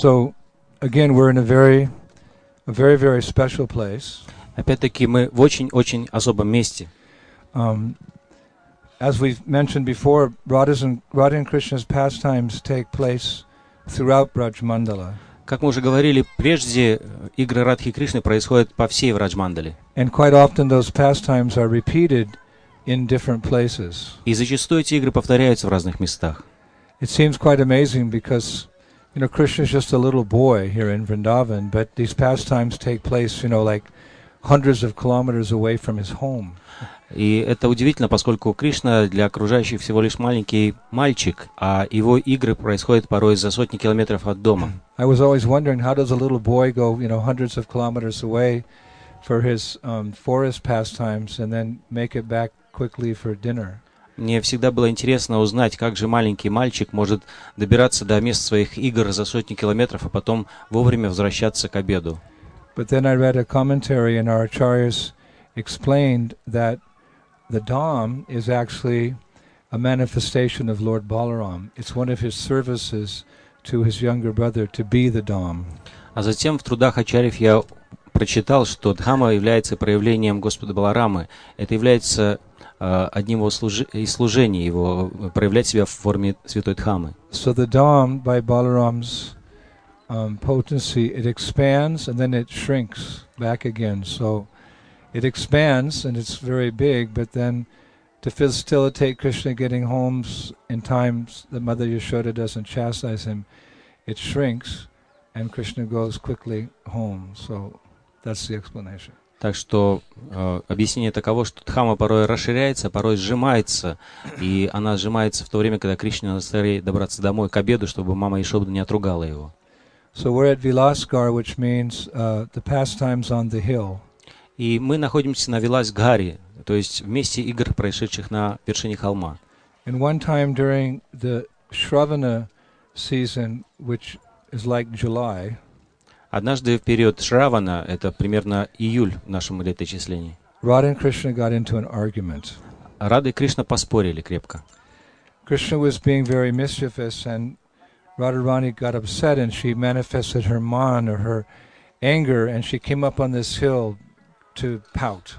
So, again, we're in a very, very special place. Опять-таки мы в очень-очень особом месте. As we've mentioned before, Radha and Krishna's pastimes take place throughout Braj Mandala. Как мы уже говорили прежде, игры Радхи и Кришны происходят по всей Враджмандале. And quite often those pastimes are repeated in different places. И зачастую эти игры повторяются в разных местах. It seems quite amazing because, Krishna is just a little boy here in Vrindavan, but these pastimes take place, like hundreds of kilometers away from his home. И это удивительно, поскольку Кришна для окружающих всего лишь маленький мальчик, а его игры происходят порой за сотни километров от дома. I was always wondering, how does a little boy go, hundreds of kilometers away for his forest pastimes and then make it back quickly for dinner? Мне всегда было интересно узнать, как же маленький мальчик может добираться до мест своих игр за сотни километров, а потом вовремя возвращаться к обеду. But then I read a commentary, and our acharyas explained that the Dham is actually a manifestation of Lord Balaram. It's one of his services to his younger brother to be the Dham. А затем в трудах ачарьев я прочитал, что Дхама является проявлением Господа Баларамы. Это является одним из служений его, проявлять себя в форме святой Дхамы. So the Dham, by Balaram's potency, it expands and then it shrinks back again. So it expands and it's very big, but then to facilitate Krishna getting home in times that Mother Yashoda doesn't chastise him, it shrinks and Krishna goes quickly home. So that's the explanation. Так что объяснение таково, что Дхама порой расширяется, порой сжимается, и она сжимается в то время, когда Кришне надо скорее добраться домой к обеду, чтобы мама Ешода не отругала его. So we're at Vilasgar, which means the pastimes on the hill. И мы находимся на Виласгаре, то есть в месте игр, происшедших на вершине холма. And one time during the Shravana season, which is like July, однажды в период Шравана, это примерно июль в нашем летоисчислении, Radha and Krishna got into an argument. Рада и Кришна поспорили крепко. Krishna was being very mischievous, and Radharani got upset, and she manifested her man or her anger, and she came up on this hill to pout.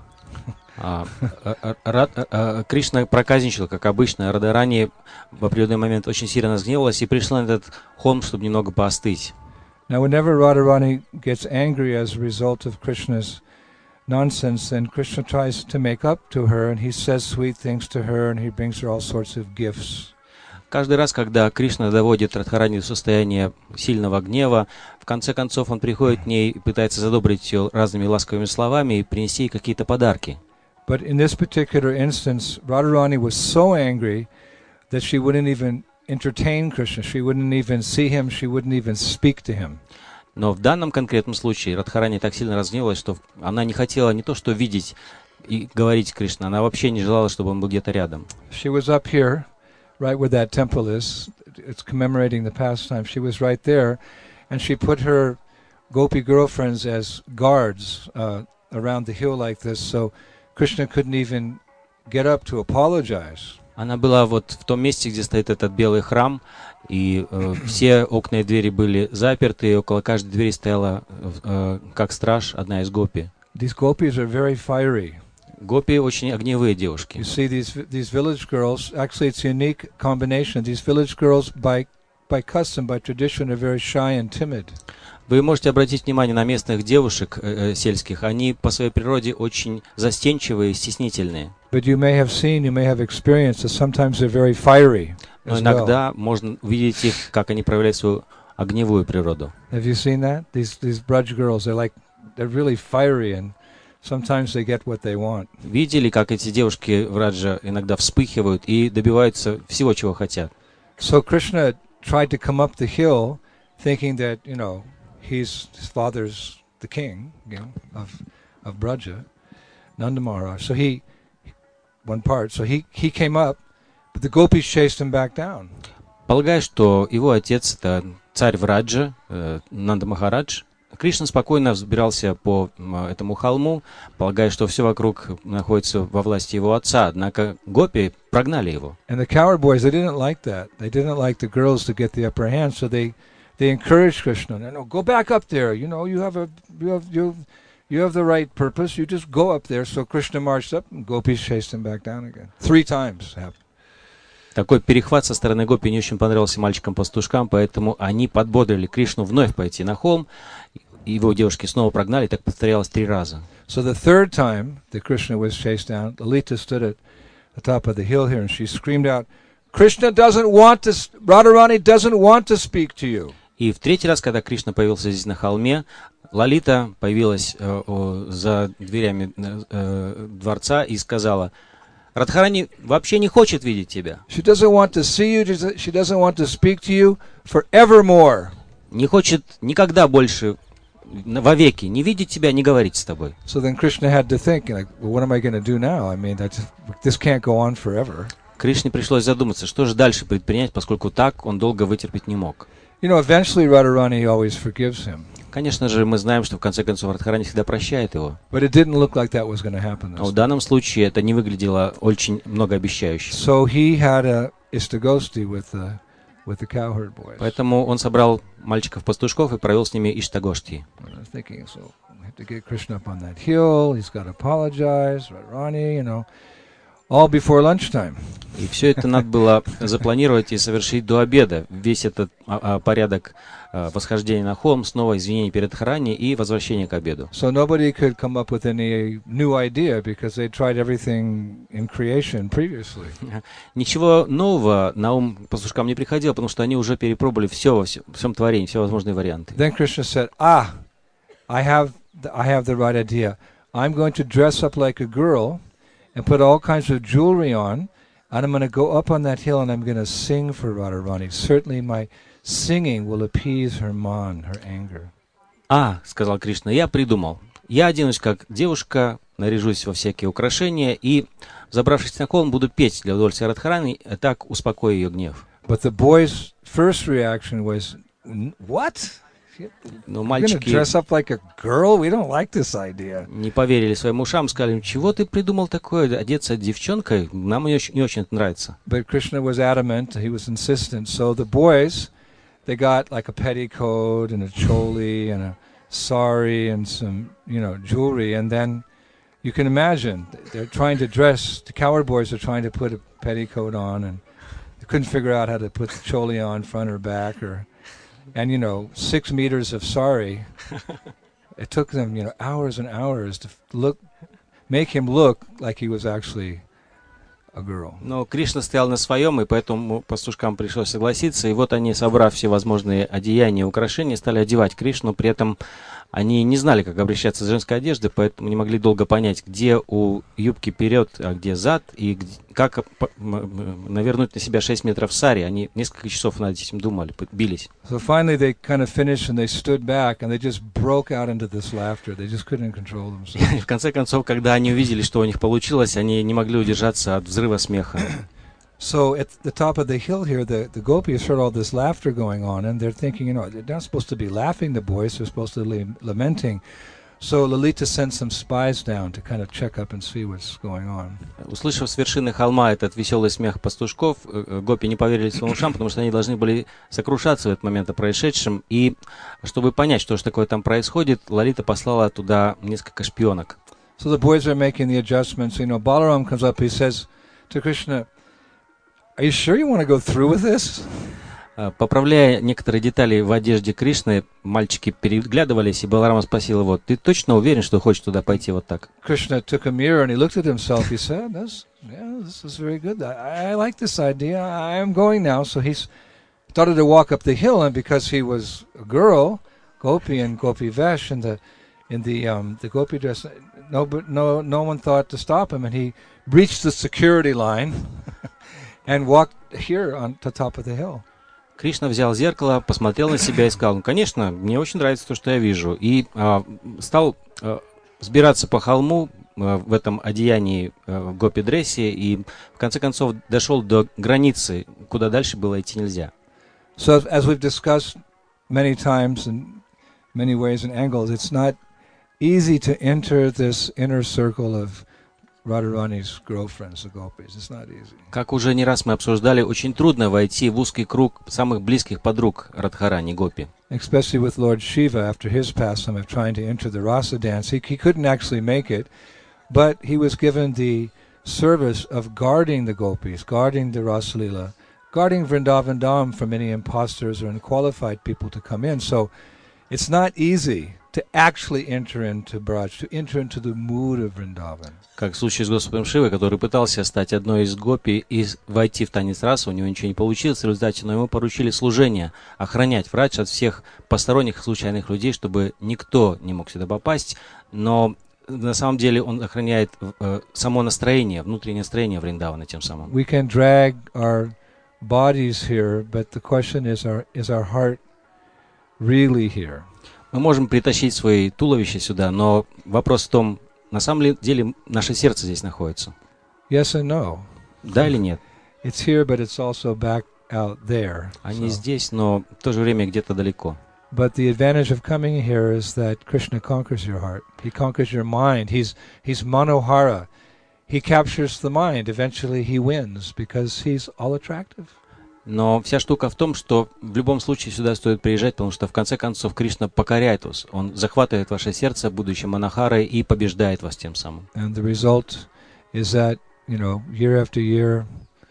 Кришна проказничал, как обычно. Радharani в определенный момент очень сильно разгневалась и пришла на этот холм, чтобы немного поостыть. Now, whenever Radharani gets angry as a result of Krishna's nonsense, then Krishna tries to make up to her, and he says sweet things to her, and he brings her all sorts of gifts. Каждый раз, когда Кришна доводит Радхарани до состояния сильного гнева, в конце концов он приходит к ней и пытается задобрить ее разными ласковыми словами и принести ей какие-то подарки. But in this particular instance, Radharani was so angry that she wouldn't even entertain Krishna. She wouldn't even see him. She wouldn't even speak to him. Но в данном конкретном случае Радхарани так сильно разгневалась, что она не хотела не то что видеть и говорить Кришна, она вообще не желала, чтобы он был где-то рядом. She was up here, right where that temple is. It's commemorating the pastime. She was right there, and she put her gopi girlfriends as guards around the hill like this, so Krishna couldn't even get up to apologize. Она была вот в том месте, где стоит этот белый храм, и все окна и двери были заперты, и около каждой двери стояла, как страж, одна из гопи. These gopis are very fiery. Гопи очень огневые девушки. You see these village girls, actually it's a unique combination. These village girls by custom, by tradition, are very shy and timid. Вы можете обратить внимание на местных девушек сельских. Они по своей природе очень застенчивые и стеснительные. But you may have seen, you may have experienced that sometimes they're very fiery. Но иногда можно увидеть их, как они проявляют свою огневую природу. Have you seen that? These Braj girls, they're really fiery, and sometimes they get what they want. Видели, как эти девушки в Раджа иногда вспыхивают и добиваются всего, чего хотят. So Krishna tried to come up the hill, thinking that his father's the king, of Braja, Nanda Maharaj. So he came up, but the gopis chased him back down. Полагая, что его отец это царь Враджа, Нанда Махарадж, Кришна спокойно взбирался по этому холму, полагая, что все вокруг находится во власти его отца. Однако гопи прогнали его. And the coward boys, they didn't like that. They didn't like the girls to get the upper hand, so they they encourage Krishna. No, go back up there. You know, you have the right purpose. You just go up there. So Krishna marched up, and gopis chased him back down again. 3 times happened. Такой перехват со стороны гопи не очень понравился мальчикам-пастушкам, поэтому они подбодрили Кришну вновь пойти на холм. Его девушки снова прогнали, так повторялось 3 раза. So the 3rd time that Krishna was chased down, Lalita stood at the top of the hill here, and she screamed out, Krishna doesn't want to, Radharani doesn't want to speak to you. И в 3-й раз, когда Кришна появился здесь на холме, Лалита появилась за дверями дворца и сказала, Радхарани вообще не хочет видеть тебя. She doesn't want to see you, she doesn't want to speak to you forevermore. Не хочет никогда больше, вовеки, не видеть тебя, не говорить с тобой. So then Krishna had to think, like, well, what am I going to do now? I mean, this can't go on forever. Кришне пришлось задуматься, что же дальше предпринять, поскольку так он долго вытерпеть не мог. You know, eventually Radharani always forgives him. Конечно же, мы знаем, что в конце концов Радхарани всегда прощает его. But it didn't look like that was going to happen. Но в данном случае это не выглядело очень многообещающе. So he had a istagosti with the cowherd boys. Поэтому он собрал мальчиков-пастушков и провел с ними иштагошти. Thinking, so we have to get Krishna up on that hill. He's got to apologize, Radharani, you know. All before lunchtime. И все это надо было запланировать и совершить до обеда. Весь этот порядок восхождения на холм, снова извинения перед Радхарани и возвращение к обеду. So nobody could come up with any new idea because they tried everything in creation previously. Ничего нового на ум пастушкам не приходило, потому что они уже перепробовали все во всем творении, все возможные варианты. Then Krishna said, I have the right idea. I'm going to dress up like a girl and put all kinds of jewelry on, and I'm going to go up on that hill and I'm going to sing for Radharani. Certainly my singing will appease her man, her anger. Сказал Кришна, я придумал. Я оденусь как девушка, наряжусь во всякие украшения и, забравшись на холм, буду петь для удовольствия Радхарани, а так успокою ее гнев. But the boy's first reaction was, what? Но You're going to мальчики dress up like a girl? We don't like this idea. не поверили своим ушам, сказали, чего ты придумал такое, одеться девчонкой, нам не очень это нравится. But Krishna was adamant, he was insistent. So the boys, they got like a petticoat and a choli and a sari and some, jewelry. And then you can imagine, they're trying to dress, the cowherd boys are trying to put a petticoat on and they couldn't figure out how to put the choli on front or back and 6 meters of sari. It took them, hours and hours to make him look like he was actually a girl. Но Кришна стоял на своем, и поэтому пастушкам пришлось согласиться. И вот они, собрав все возможные одеяния и украшения, стали одевать Кришну. При этом они не знали, как обращаться с женской одеждой, поэтому не могли долго понять, где у юбки вперед, а где зад, и как навернуть на себя 6 метров сари. Они несколько часов над этим думали, бились. So finally they kind of finished and they stood back and they just broke out into this laughter. They just couldn't control themselves. И в конце концов, когда они увидели, что у них получилось, они не могли удержаться от взрыва смеха. So at the top of the hill here, the gopis heard all this laughter going on, and they're thinking, they're not supposed to be laughing, the boys, they're supposed to be lamenting. So Lalita sent some spies down to kind of check up and see what's going on. Услышав с вершины холма этот веселый смех пастушков, гопи не поверили своим ушам, потому что они должны были сокрушаться в этот момент о происшедшем. И чтобы понять, что же такое там происходит, Лалита послала туда несколько шпионок. So the boys are making the adjustments. Balaram comes up, he says to Krishna, are you sure you want to go through with this? Поправляя некоторые детали в одежде Кришны, мальчики переглядывались, и Баларама спросил его, ты точно уверен, что хочешь туда пойти вот так? Krishna took a mirror and he looked at himself. He said, this is very good. I like this idea. I am going now. So he started to walk up the hill, and because he was a girl, Gopi and Gopi Vesh in the Gopi dress, no one thought to stop him, and he reached the security line and walked here on the top of the hill. Кришна взял зеркало, посмотрел на себя и сказал, конечно, мне очень нравится то, что я вижу. И стал взбираться по холму в этом одеянии в гопи-дрессе, и в конце концов дошел до границы, куда дальше было идти нельзя. So as we've discussed many times in many ways and angles, it's not easy to enter this inner circle of Radharani's girlfriends, the gopis. It's not easy. Как уже не раз мы обсуждали, очень трудно войти в узкий круг самых близких подруг Радхарани, Гопи. Especially with Lord Shiva, after his pastime of trying to enter the rasa dance, he couldn't actually make it, but he was given the service of guarding the gopis, guarding the Rasalila, guarding Vrindavan Dham from any imposters or unqualified people to come in. So it's not easy to actually enter into Braj, to enter into the mood of Vrindavan. Как в случае с Господом Шивой, который пытался стать одной из гопи и войти в танец раса, у него ничего не получилось в результате, но ему поручили служение, охранять Врадж от всех посторонних случайных людей, чтобы никто не мог сюда попасть, но на самом деле он охраняет само настроение, внутреннее настроение Вриндавана тем самым. We can drag our bodies here, but the question is our heart really here? Мы можем притащить свои туловища сюда, но вопрос в том, на самом деле наше сердце здесь находится. Yes and no. Да или нет? It's here, but it's also back out there. Они здесь, но в то же время где-то далеко. But the advantage of coming here is that Krishna conquers your heart. He conquers your mind. He's Manohara. He captures the mind. Eventually he wins because he's all attractive. Но вся штука в том, что в любом случае сюда стоит приезжать, потому что в конце концов Кришна покоряет вас. Он захватывает ваше сердце, будучи Манахарой, и побеждает вас тем самым. And the result is that, year after year,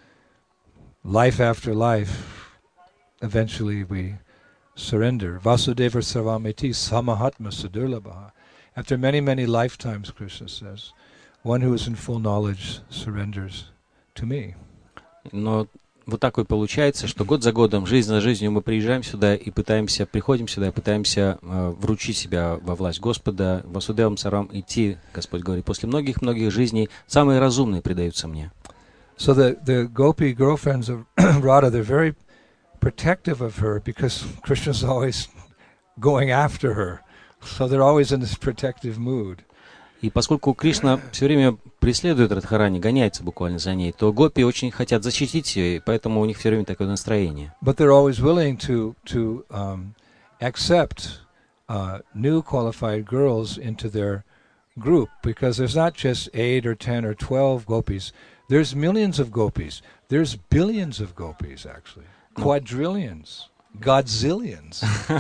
life after life, eventually we surrender. Vasudeva Sarvamiti Samahatma Sadurlabha. After many, many lifetimes, Krishna says, one who is in full knowledge surrenders to me. Но вот так и получается, что год за годом, жизнь за жизнью мы приезжаем сюда и приходим сюда и пытаемся вручить себя во власть Господа. Васудевам Сарвам идти, Господь говорит, после многих-многих жизней самые разумные предаются мне. So the gopi girlfriends of Radha, they're very protective of her because Krishna's always going after her. So they're always in this protective mood. И поскольку Кришна все время преследует Радхарани, гоняется буквально за ней, то гопи очень хотят защитить ее, и поэтому у них все время такое настроение. But they're always willing to accept new qualified girls into their group, because there's not just 8 or 10 or 12 gopis. There's millions of gopis. There's billions of gopis, actually. Quadrillions. Godzillions.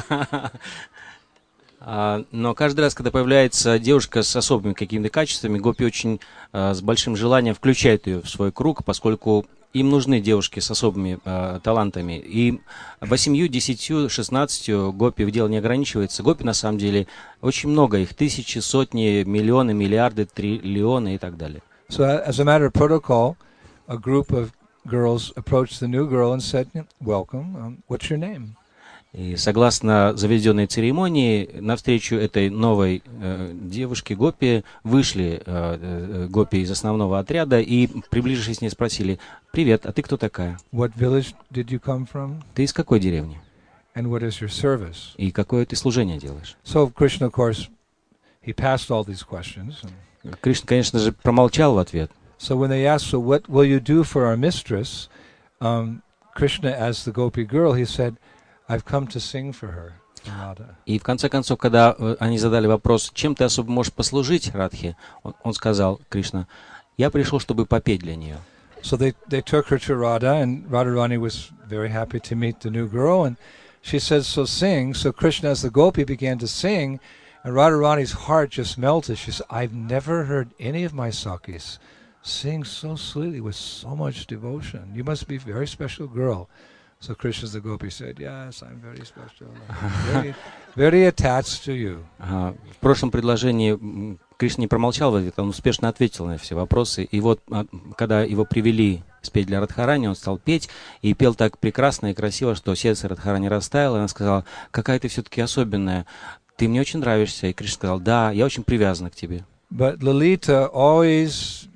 Но каждый раз, когда появляется девушка с особыми какими-то качествами, гопи очень с большим желанием включают ее в свой круг, поскольку им нужны девушки с особыми талантами. И 8, 10, 16 гопи в дело не ограничивается. Гопи на самом деле очень много, их тысячи, сотни, миллионы, миллиарды, триллионы и так далее. So as a matter of protocol, a group of girls approached the new girl and said, "Welcome. What's your name?" И согласно заведенной церемонии, навстречу этой новой девушке гопи вышли гопи из основного отряда и, приближившись к ней, спросили: «Привет, а ты кто такая? What village did you come from? Ты из какой деревни? And what is your service?" И какое ты служение делаешь?» So Krishna, of course, he passed all these questions. Кришна, конечно же, промолчал в ответ. So when they asked, "So what will you do for our mistress?" Krishna, as the gopi girl, he said, "I've come to sing for her." И в конце концов, когда они задали вопрос, чем ты особо можешь послужить Радхе, он сказал, Кришна: «Я пришел, чтобы попеть для нее». So they took her to Radha, and Radharani was very happy to meet the new girl, and she said, "So sing." So Krishna, as the gopi, began to sing, and Radharani's heart just melted. She said, "I've never heard any of my Sakis sing so sweetly with so much devotion. You must be a very special girl." So Krishna the gopi said, "Yes, I'm very special, very, very attached to you." В прошлом предложении Кришна не промолчал в ответ, он успешно ответил на все вопросы. И вот, когда его привели спеть для Радхарани, он стал петь и пел так прекрасно и красиво, что сердце Радхарани растаяло, и она сказала: «Какая ты все-таки особенная, ты мне очень нравишься». И Кришна сказал: «Да, я очень привязана к тебе». But Lalita, always,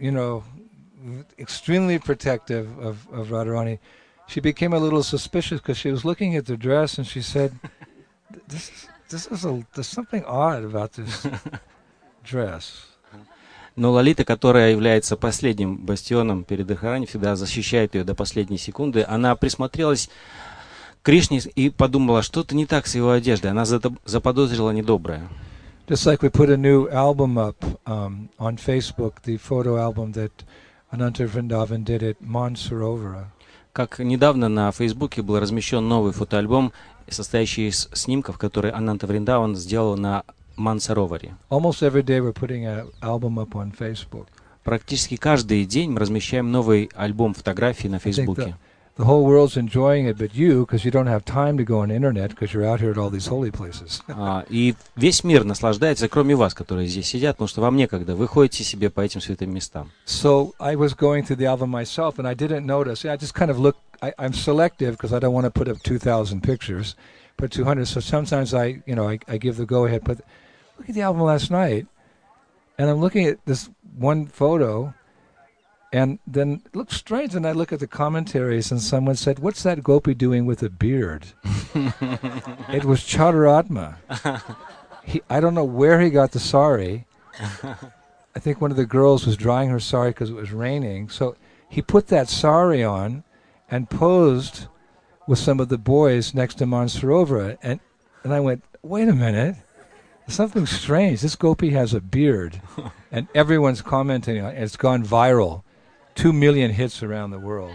extremely protective of Radharani, she became a little suspicious because she was looking at the dress and she said, there's something odd about this dress. Но Лалита, которая является последним бастионом перед Радхарани, всегда защищает ее до последней секунды, она присмотрелась к Кришне и подумала, что-то не так с его одеждой. Она заподозрила недоброе. Just like we put a new album up on Facebook, the photo album that Ananta Vrindavan did at Mansarovara. Как недавно на Фейсбуке был размещен новый фотоальбом, состоящий из снимков, которые Ананта Вриндаван сделал на Мансароваре. Almost every day we're putting an album up on Facebook. Практически каждый день мы размещаем новый альбом фотографий на I think Фейсбуке. the whole world's enjoying it, but you, because you don't have time to go on the internet, because you're out here at all these holy places. И весь мир наслаждается, кроме вас, которые здесь сидят, потому что вам некогда. Вы ходите себе по этим святым местам. So I was going through the album myself, and I didn't notice. I just kind of look. I'm selective because I don't want to put up 2,000 pictures, put 200. So sometimes I give the go ahead. But look at the album last night, and I'm looking at this one photo. And then it looks strange, and I look at the commentaries, and someone said, "What's that gopi doing with a beard?" It was Chaturatma. I don't know where he got the sari. I think one of the girls was drying her sari because it was raining. So he put that sari on and posed with some of the boys next to Mansarovara. And I went, wait a minute. There's something strange. This gopi has a beard. And everyone's commenting on it. It's gone viral. 2 million hits around the world.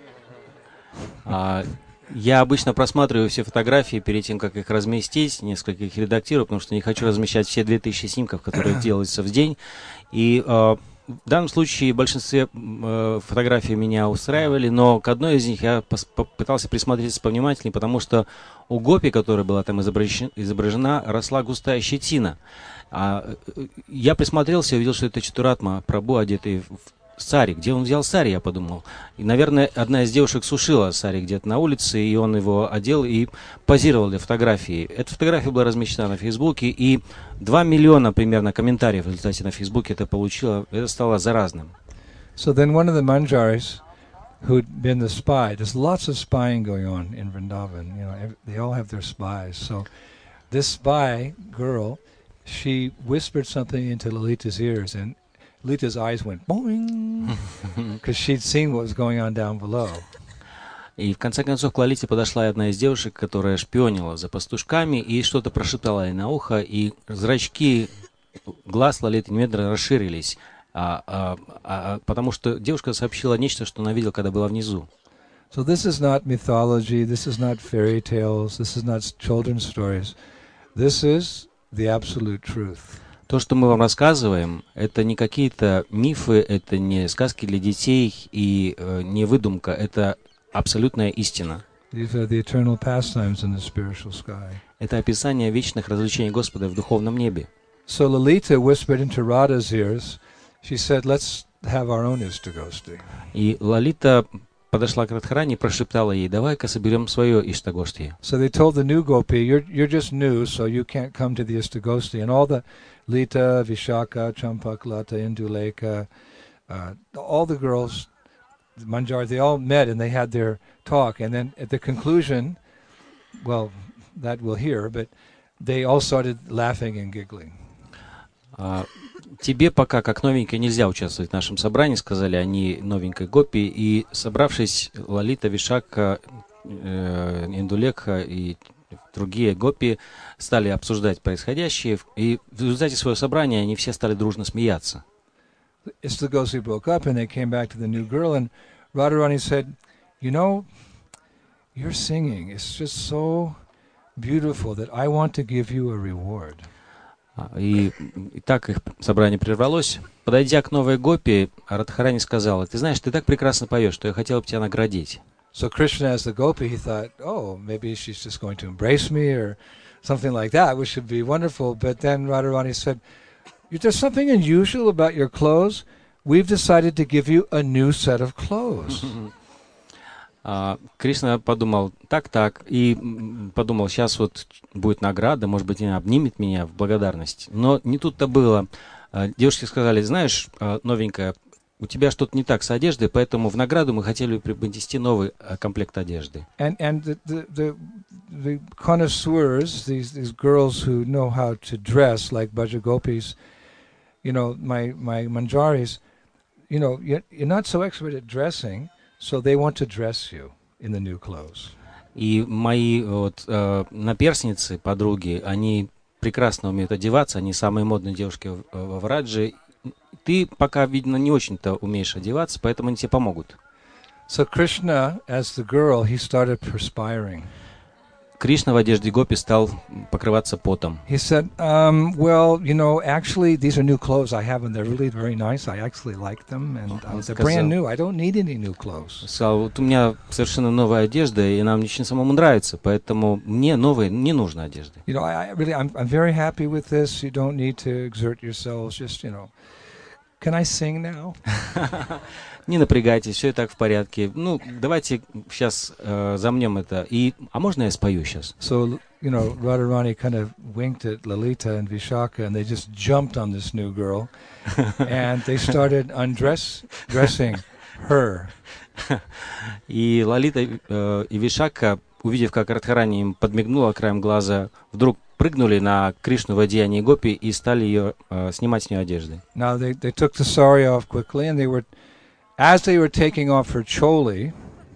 Я обычно просматриваю все фотографии перед тем, как их разместить, несколько их редактирую, потому что не хочу размещать все 2000 снимков, которые делаются в день. И в данном случае в большинстве фотографий меня устраивали, но к одной из них я попытался присмотреться повнимательнее, потому что у гопи, которая была там изображена, росла густая щетина. Я присмотрелся и увидел, что это Чатуратма Прабху, одетый в сари. Где он взял сари, я подумал. И, наверное, одна из девушек сушила сари где-то на улице, и он его одел и позировал для фотографии. Эта фотография была размещена на Фейсбуке, и 2 миллиона примерно комментариев в результате на Фейсбуке это получило. Это стало заразным. So then one of the manjaris who'd been the spy, there's lots of spying going on in Vrindavan. They all have their spies. So this spy girl, she whispered something into Lalita's ears, and Lita's eyes went boing, because she'd seen what was going on down below. И в конце концов к Лолите подошла одна из девушек, которая шпионила за пастушками, и что-то прошептала ей на ухо, и зрачки глаз Лолиты немедленно расширились, потому что девушка сообщила нечто, что она видела, когда была внизу. So this is not mythology, this is not fairy tales, this is not children's stories. This is the absolute truth. То, что мы вам рассказываем, это не какие-то мифы, это не сказки для детей и не выдумка, это абсолютная истина. These are the eternal pastimes in the spiritual sky. Это описание вечных развлечений Господа в духовном небе. So Lalita whispered into Radha's ears. She said, "Let's have our own Ishtagoshti." И Лолита подошла к Радхарани и прошептала ей: давай-ка соберем свое Иштагошти. So they told the new gopi, you're just new, so you can't come to the Ishtagoshti. And all the Lita, Vishaka, Champak, Lata, Induleka, all the girls, Manjar, they all met and they had their talk. And then at the conclusion, well, that we'll hear, but they all started laughing and giggling. Тебе пока, как новенькой, нельзя участвовать в нашем собрании, сказали они новенькой гопи, и собравшись, Лалита, Вишака, Индулекха и другие гопи стали обсуждать происходящее, и в результате своего собрания они все стали дружно смеяться. Ishtagoshti broke up and they came back to the new girl, and Radharani said, your singing is just so beautiful that I want to give you a reward. И так их собрание прервалось. Подойдя к новой гопи, Радхарани сказала: ты знаешь, ты так прекрасно поешь, что я хотел бы тебя наградить. So Krishna, as the gopi, he thought, oh, maybe she's just going to embrace me or something like that, which would be wonderful. But then Radharani said, there's something unusual about your clothes. We've decided to give you a new set of clothes. Кришна подумал, так, и подумал, сейчас вот будет награда, может быть, она обнимет меня в благодарность. Но не тут-то было. Девушки сказали: знаешь, новенькая, у тебя что-то не так с одеждой, поэтому в награду мы хотели преподнести новый комплект одежды. And the connoisseurs, these girls who know how to dress, like Bhaja Gopis, my manjaris, you're not so expert at dressing, so they want to dress you in the new clothes. И мои наперсницы, подруги, они прекрасно умеют одеваться, они самые модные девушки во Враджи. Ты пока, видно, не очень-то умеешь одеваться, поэтому они тебе помогут. So Krishna, as the girl, he started perspiring. Кришна в одежде гопи стал покрываться потом. He said, well, you know, actually, these are new clothes I have, and they're really very nice. I actually like them, and they're brand new. I don't need any new clothes. Сказал, вот у меня совершенно новая одежда, и нам очень самому нравится, поэтому мне новой не нужно одежды. You know, I'm very happy with this. You don't need to exert yourselves. Just, you know, can I sing now? Не напрягайтесь, все и так в порядке. Ну, давайте сейчас замнем это. А можно я спою сейчас? So, you know, Radharani kind of winked at Lalita and Vishaka, and they just jumped on this new girl, and they started dressing her. И Лалита и Вишака, увидев, как Радхарани им подмигнула краем глаза, вдруг прыгнули на Кришну в одеянии гопи и стали ее снимать с нее одежды. Now they took the sari off quickly, and as they were taking off her choli,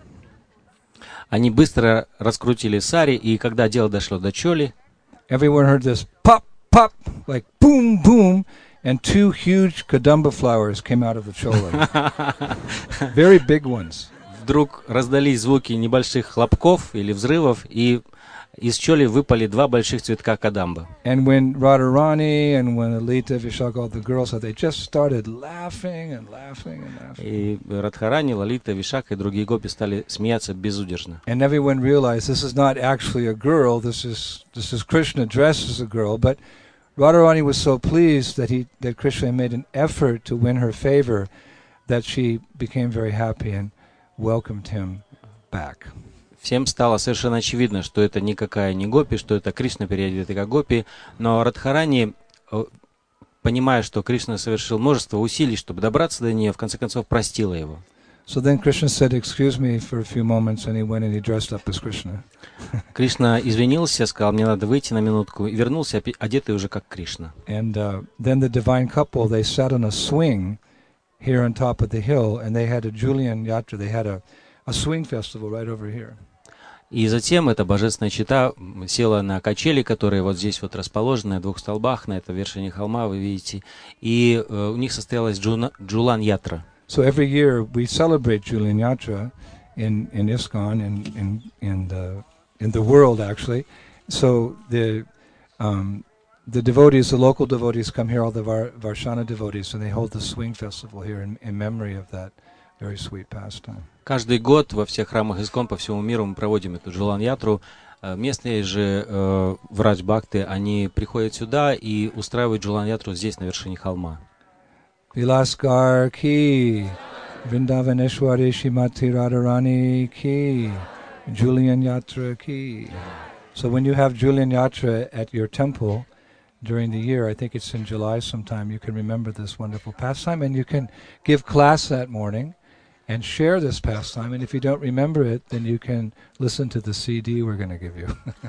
они быстро раскрутили сари, и когда дело дошло до чоли, everyone heard this pop, pop, like boom, boom, and two huge kadamba flowers came out of the choli. Very big ones. вдруг раздались звуки небольших хлопков или взрывов, и из чоли выпали два больших цветка кадамба. And when Radharani and when Lalita, Vishaka, all the girls, they just started laughing and laughing and laughing. И Радхарани, Лалита, Вишака и другие гопи стали смеяться безудержно. And everyone realized this is not actually a girl. This is Krishna dressed as a girl. But Radharani was so pleased that Krishna made an effort to win her favor that she became very happy and welcomed him back. Всем стало совершенно очевидно, что это никакая не гопи, что это Кришна переодетый как гопи, но Радхарани, понимая, что Кришна совершил множество усилий, чтобы добраться до нее, в конце концов простила его. So then Krishna said, "Excuse me for a few moments," and he went and he dressed up as Krishna. Кришна извинился, сказал, мне надо выйти на минутку, и вернулся, одетый уже как Кришна. And then the divine couple, they sat on a swing here on top of the hill, and they had a Julian Yatra. They had a swing festival right over here. И затем эта божественная чета села на качели, которые вот здесь вот расположены, на двух столбах, на этой вершине холма, вы видите. И у них состоялась Джулан Ятра. So every year we celebrate Julian Yatra in ISKCON, in the world actually. So the devotees, the local devotees come here, all the Varshana devotees, and they hold the swing festival here in memory of that very sweet pastime. Каждый год во всех храмах ИСККОН по всему миру мы проводим эту Джулан-ятру. Местные же врач-бхакты, они приходят сюда и устраивают Джулан-ятру здесь, на вершине холма. Vilaskar ki, Vrindavaneshwari Shrimati Radharani ki, Julian Yatra ki. So when you have Julian Yatra at your temple during the year, I think it's in July sometime, you can remember this wonderful pastime, and you can give class that morning and share this pastime. And if you don't remember it, then you can listen to the CD we're going to give you.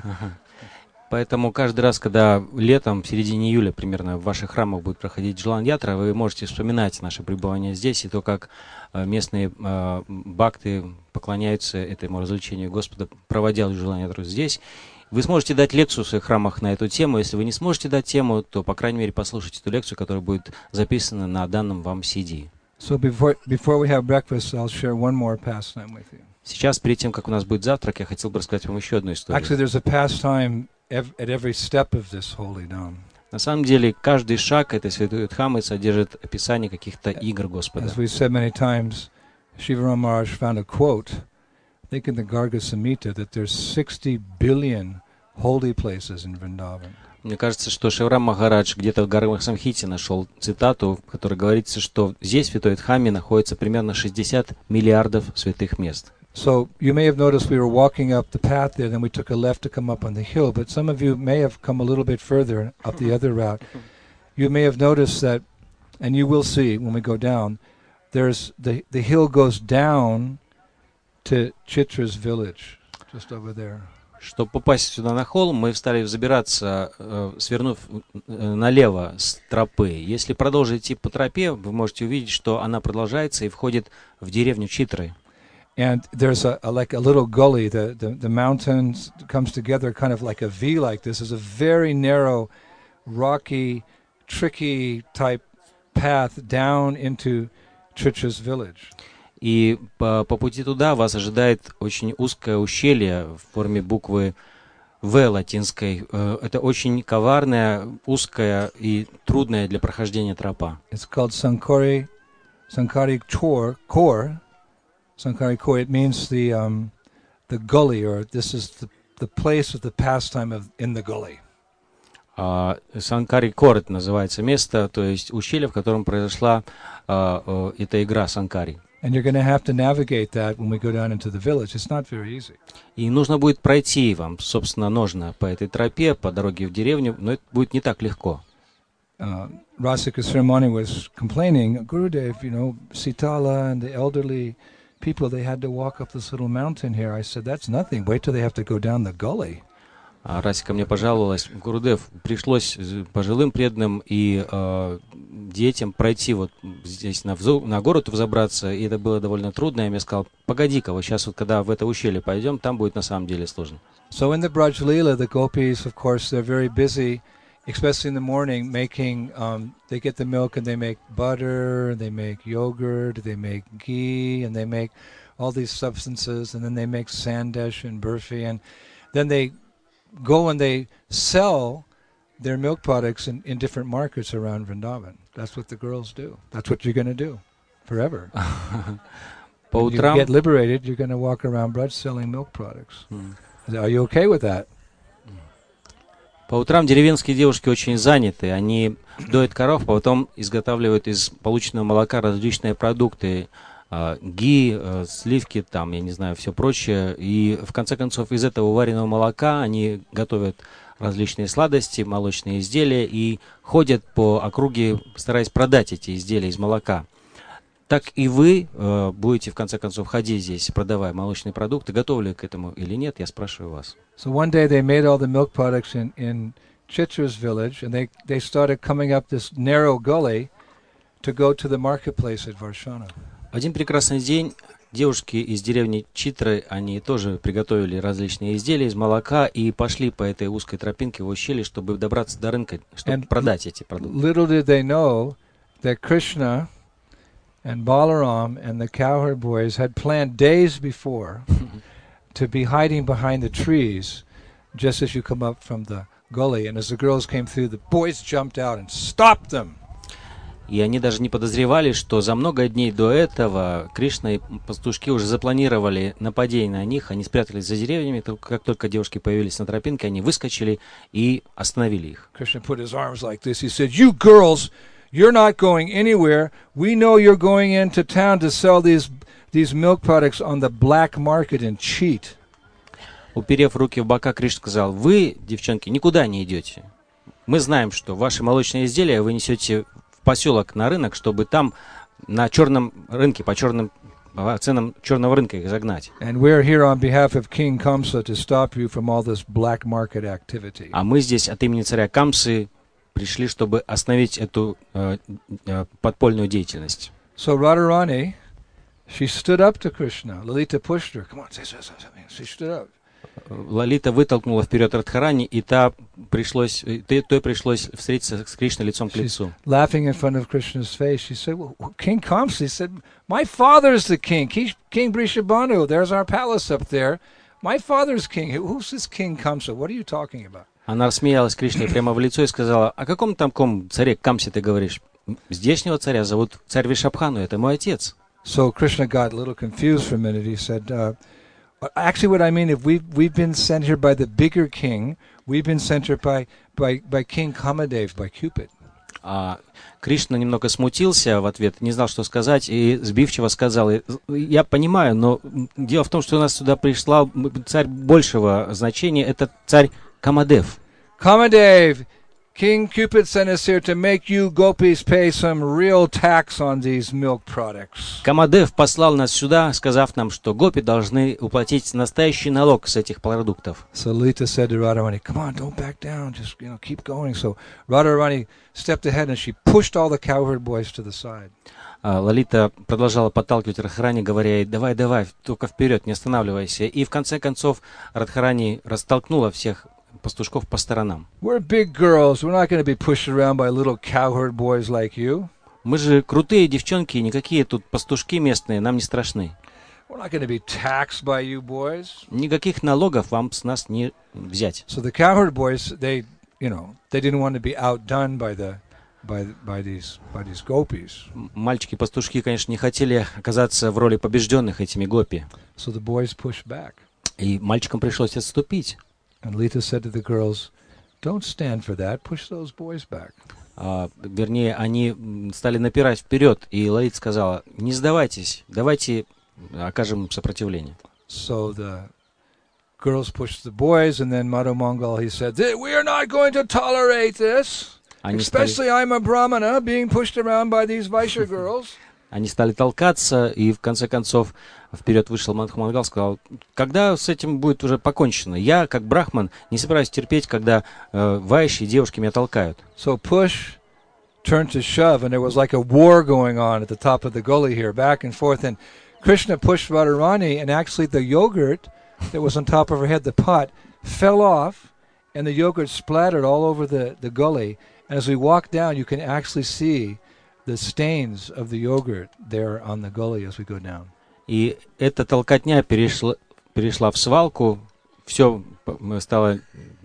Поэтому каждый раз, когда летом, в середине июля примерно в ваших храмах будет проходить Джулан-ятра, вы можете вспоминать наше пребывание здесь и то, как местные бхакты поклоняются этому развлечению Господа, проводя Джулан-ятру здесь. Вы сможете дать лекцию в своих храмах на эту тему. Если вы не сможете дать тему, то, по крайней мере, послушайте эту лекцию, которая будет записана на данном вам CD. So before we have breakfast, I'll share one more pastime with you. Сейчас, перед тем, как у нас будет завтрак, я хотел бы рассказать вам еще одну историю. Actually, there's a pastime at every step of this holy dham. На самом деле, каждый шаг этой святой Дхаммы содержит описание каких-то игр Господа. As we've said many times, Shivaram Maharaj found a quote, I think in the Garga Samhita, that there's 60 billion holy places in Vrindavan. Мне кажется, что Шиврам Махарадж где-то в Гарга Самхите нашел цитату, в которой говорится, что здесь, в Святой Дхамме, находится примерно 60 миллиардов святых мест. So you may have noticed we were walking up the path there, then we took a left to come up on the hill, but some of you may have come a little bit further up the other route. You may have noticed that, and you will see when we go down, there's the hill goes down to Chitra's village, just over there. Чтобы попасть сюда на холм, мы стали забираться, свернув налево с тропы. Если продолжить идти по тропе, вы можете увидеть, что она продолжается и входит в деревню Читры. And there's like a little gully. The mountains comes together kind of like a V like this. It's a very narrow rocky, tricky type path down into Chitra's village. И по пути туда вас ожидает очень узкое ущелье в форме буквы В латинской. Это очень коварная, узкая и трудная для прохождения тропа. It's called Sankari Kor. Sankari Kor. It means the gully, or this is the place of the pastime in the gully. Санкари Кор это называется место, то есть ущелье, в котором произошла эта игра Санкари. And you're going to have to navigate that when we go down into the village. It's not very easy. И нужно будет пройти вам, собственно, нужно по этой тропе, по дороге в деревню, но это будет не так легко. Rasika Srimani was complaining, Gurudev, Sitala and the elderly people, they had to walk up this little mountain here. I said, that's nothing. Wait till they have to go down the gully. Расика мне пожаловалась, Гурудев, пришлось пожилым преданным и детям пройти вот здесь на гору взобраться, и это было довольно трудно. Я мне сказал, погоди-ка, вот сейчас вот когда в это ущелье пойдем, там будет на самом деле сложно. So in the Braj Leela, the gopis, of course, they're very busy, especially in the morning, making, they get the milk and they make butter, they make yogurt, they make ghee, and they make all these substances, and then they make sandesh and burfi, and then they go and they sell their milk products in different markets around Vrindavan. That's what the girls do. That's what you're going to do forever. When you get liberated, you're going to walk around Braj selling milk products. Are you okay with that? По утрам деревенские девушки очень заняты. Они доят коров, потом изготавливают из полученного молока различные продукты. Ги, сливки, там, я не знаю, все прочее. И в конце концов из этого вареного молока они готовят различные сладости, молочные изделия и ходят по округе, стараясь продать эти изделия из молока. Так и вы будете в конце концов ходить здесь, продавая молочные продукты. Готовы ли к этому или нет, я спрашиваю вас. So one day they made all the milk products in Chitra's village, and they started coming up this narrow gully to go to the marketplace at Varshana. Один прекрасный день девушки из деревни Читры, они тоже приготовили различные изделия из молока и пошли по этой узкой тропинке в ущелье, чтобы добраться до рынка, чтобы продать эти продукты. Little did they know that Krishna and Balaram and the cowherd boys had planned days before to be hiding behind the trees just as you come up from the gully. And as the girls came through, the boys jumped out and stopped them. И они даже не подозревали, что за много дней до этого Кришна и пастушки уже запланировали нападение на них. Они спрятались за деревьями, как только девушки появились на тропинке, они выскочили и остановили их. Krishna put his arms like this. He said, "You girls, you're not going anywhere. We know you're going into town to sell these milk products on the black market and cheat." Уперев руки в бока, Кришна сказал: вы, девчонки, никуда не идете. Мы знаем, что ваши молочные изделия вы несете в поселок на рынок, чтобы там на черном рынке, по черным ценам черного рынка их загнать. And we're here on behalf of King Kamsa to stop you from all this black market activity. А мы здесь от имени царя Камсы пришли, чтобы остановить эту подпольную деятельность. So Radharani, she stood up to Krishna. Lalita pushed her. Come on, say something. She stood up. Лалита вытолкнула вперед Радхарани, и той пришлось встретиться с Кришной лицом к лицу. Laughing in front of Krishna's face, she said, well, King Kamsa said, my father's the king. King Brishabhanu. There's our palace up there. My father's king. Who's this King Kamsa? What are you talking about? Она рассмеялась Кришне прямо в лицо и сказала: о каком там царе Камсе ты говоришь? Здешнего царя зовут царь Вришабхану, это мой отец. So Krishna got a little confused for a minute. He said, actually, what I mean, if we've been sent here by the bigger king, we've been sent here by King Kamadev, by Cupid. Кришна немного смутился в ответ, не знал, что сказать, и сбивчиво сказал: я понимаю, но дело в том, что у нас сюда пришла царь большего значения, это царь Камадев. Kamadev, King Cupid sent us here to make you gopis pay some real tax on these milk products. Камадев послал нас сюда, сказав нам, что гопи должны уплатить настоящий налог с этих продуктов. So Lalita said to Radharani, "Come on, don't back down. Just keep going." So Radharani stepped ahead and she pushed all the cowherd boys to the side. Лалита продолжала подталкивать Радхарани, говоря ей: давай, только вперед, не останавливайся. И в конце концов Радхарани растолкнула всех пастушков по сторонам. We're big girls. We're not going to be pushed around by little cowherd boys like you. Мы же крутые девчонки, никакие тут пастушки местные нам не страшны. We're not going to be taxed by you boys. Никаких налогов вам с нас не взять. So the cowherd boys, they didn't want to be outdone by these gopis. Мальчики-пастушки, конечно, не хотели оказаться в роли побежденных этими гопи. So the boys pushed back. И мальчикам пришлось отступить. And Lita said to the girls, "Don't stand for that. Push those boys back." Вернее, они стали напирать вперед, и Лалита сказала: не сдавайтесь, давайте окажем сопротивление. So the girls pushed the boys, and then Madhu Mangal, he said, "We are not going to tolerate this. Especially I'm a Brahmana being pushed around by these Vaishya girls." Они стали толкаться, и в конце концов вперед вышел Мадхумангал, сказал: когда с этим будет уже покончено? Я, как брахман, не собираюсь терпеть, когда вайши и девушки меня толкают. So push turned to shove, and there was like a war going on at the top of the gully here, back and forth, and Krishna pushed Radharani, and actually the yogurt that was on top of her head, the pot, fell off, and the yogurt splattered all over the gully. And as we walk down, you can actually see the stains of the yogurt there on the gully as we go down. И эта толкотня перешла в свалку, все стало,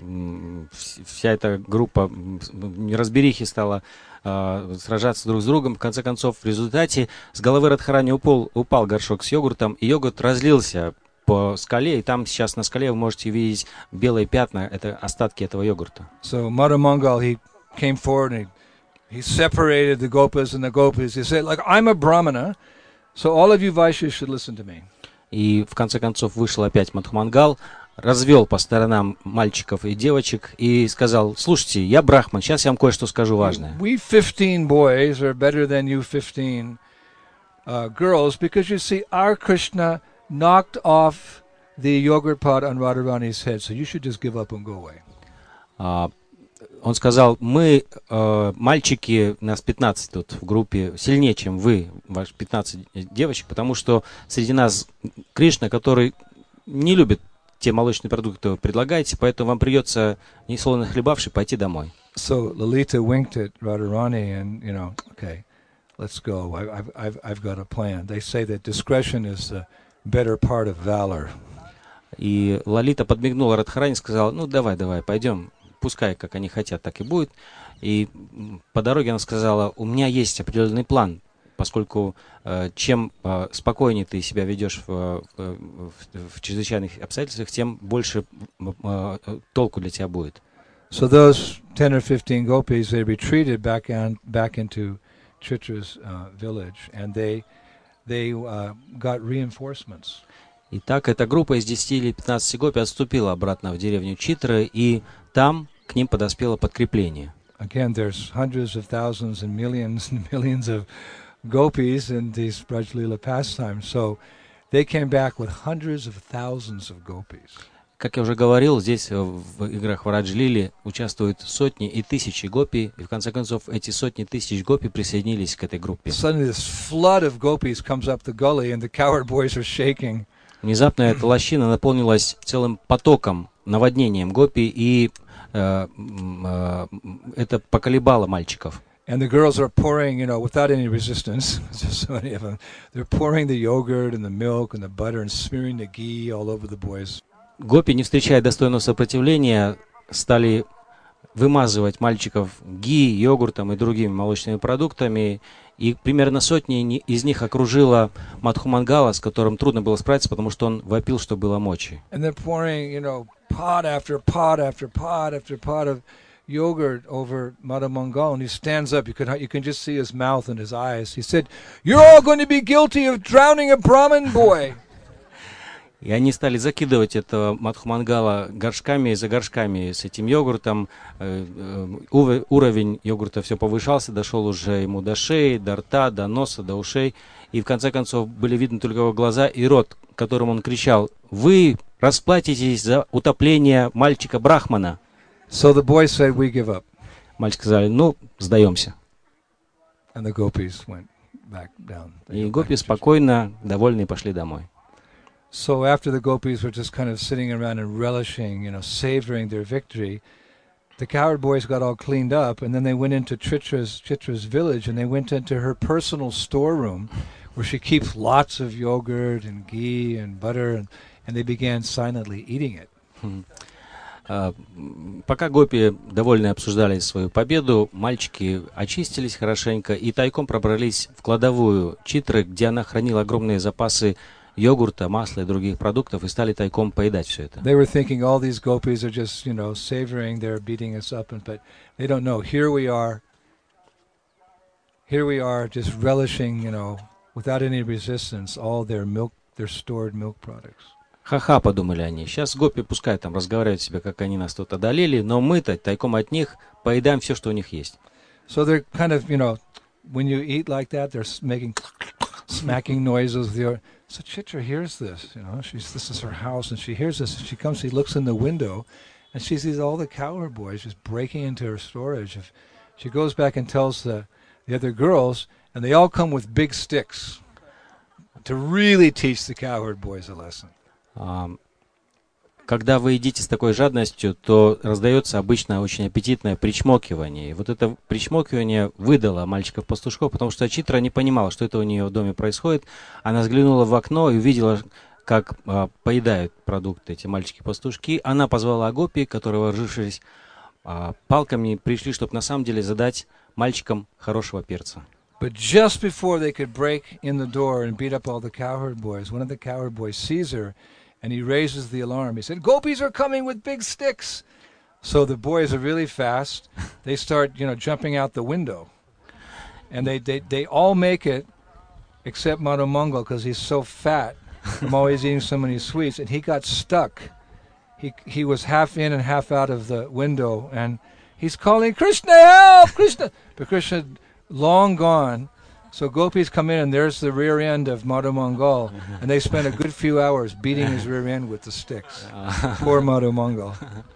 вся эта группа неразберихи стала сражаться друг с другом. В конце концов, в результате с головы Радхарани упал горшок с йогуртом, и йогурт разлился по скале, и там сейчас на скале вы можете видеть белые пятна, это остатки этого йогурта. So Madhu Mangal, he came forward and he separated the gopas and the gopis. He said, like, I'm a brahmana, so all of you Vaishyas should listen to me. И в конце концов вышел опять Мадхумангал, развел по сторонам мальчиков и девочек и сказал: слушайте, я брахман, сейчас я вам кое-что скажу важное. We 15 boys are better than you 15 girls, because you see, our Krishna knocked off the yogurt pot on Radharani's head, so you should just give up and go away. Он сказал: мы, мальчики, нас 15 тут в группе, сильнее, чем вы, ваши 15 девочек, потому что среди нас Кришна, который не любит те молочные продукты, которые вы предлагаете, поэтому вам придется, несолоно хлебавши, пойти домой. So Lalita winked at Radharani and, okay, let's go. I've got a plan. They say that discretion is the better part of valor. И Лалита подмигнула Радхарани и сказала: ну, давай, пойдем. Пускай, как они хотят, так и будет. И по дороге она сказала: у меня есть определенный план, поскольку чем спокойнее ты себя ведешь в чрезвычайных обстоятельствах, тем больше толку для тебя будет. So those 10 or 15 gopis, they retreated back into Chitra's village, and they got reinforcements. Итак, эта группа из 10 или 15 гопи отступила обратно в деревню Читры, и там к ним подоспело подкрепление. Again, there's hundreds of thousands and millions of gopis in these Braj Leela pastimes, so they came back with hundreds of thousands of gopis. Как я уже говорил, здесь в играх в Радж-лиле участвуют сотни и тысячи гопи, и в конце концов эти сотни тысяч гопи присоединились к этой группе. Suddenly this flood of gopis comes up the gully, and the cowherd boys are shaking. Внезапно эта лощина наполнилась целым потоком, наводнением гопи, и это поколебало мальчиков. And the girls are pouring, without any resistance, just so many of them, they're pouring the yogurt and the milk and the butter and smearing the ghee all over the boys. Гопи, не встречая достойного сопротивления, стали вымазывать мальчиков ги, йогуртом и другими молочными продуктами, и примерно сотни из них окружила Мадхумангала, с которым трудно было справиться, потому что он вопил, что было мочи. And they're pouring, pot after pot after pot after pot of yogurt over Madhumangal, and he stands up. You can just see his mouth and his eyes. He said, "You're all going to be guilty of drowning a Brahmin boy." И они стали закидывать этого Мадхумангала горшками за горшками с этим йогуртом. Уровень йогурта все повышался, дошел уже ему до шеи, до рта, до носа, до ушей. И в конце концов были видны только его глаза и рот, которым он кричал: «Вы расплатитесь за утопление мальчика Брахмана!» So the boys said, "We give up." Мальчики сказали: ну, сдаемся. And the gopis went back down. И гопи спокойно, довольные, пошли домой. So after the gopis were just kind of sitting around and relishing, savoring their victory, the cowherd boys got all cleaned up, and then they went into Chitra's village, and they went into her personal storeroom, where she keeps lots of yogurt and ghee and butter, and they began silently eating it. Пока гопи довольно обсуждали свою победу, мальчики очистились хорошенько и тайком пробрались в кладовую Читры, где она хранила огромные запасы йогурта, масла и других продуктов, и стали тайком поедать все это. They were thinking all these gopis are just, savoring, they're beating us up, but they don't know. Here we are just relishing, without any resistance, all their stored milk products. Ха-ха, подумали они. Сейчас гопи пускай там разговаривают себе, как они нас тут одолели, но мы-то тайком от них поедаем все, что у них есть. So they're kind of, when you eat like that, they're making smacking noises with your... So Chitra hears this, this is her house, and she hears this, and she comes, she looks in the window, and she sees all the cowherd boys just breaking into her storage. She goes back and tells the other girls, and they all come with big sticks to really teach the cowherd boys a lesson. Когда вы едите с такой жадностью, то раздается обычно очень аппетитное причмокивание. И вот это причмокивание выдало мальчиков-пастушков, потому что Читра не понимала, что это у нее в доме происходит. Она взглянула в окно и увидела, как поедают продукты эти мальчики-пастушки. Она позвала гопи, которые, вооружившись палками, пришли, чтобы на самом деле задать мальчикам хорошего перца. But just before they could break in the door and beat up all the cowherd boys, one of the cowherd boys sees her, and he raises the alarm. He said, "Gopis are coming with big sticks." So the boys are really fast. They start, jumping out the window. And they all make it, except Madhumangal, because he's so fat from always eating so many sweets. And he got stuck. He was half in and half out of the window. And he's calling, "Krishna, help! Krishna!" But Krishna, long gone. So gopis come in, and there's the rear end of Madhumangal, and they spend a good few hours beating his rear end with the sticks. Poor Madhumangal.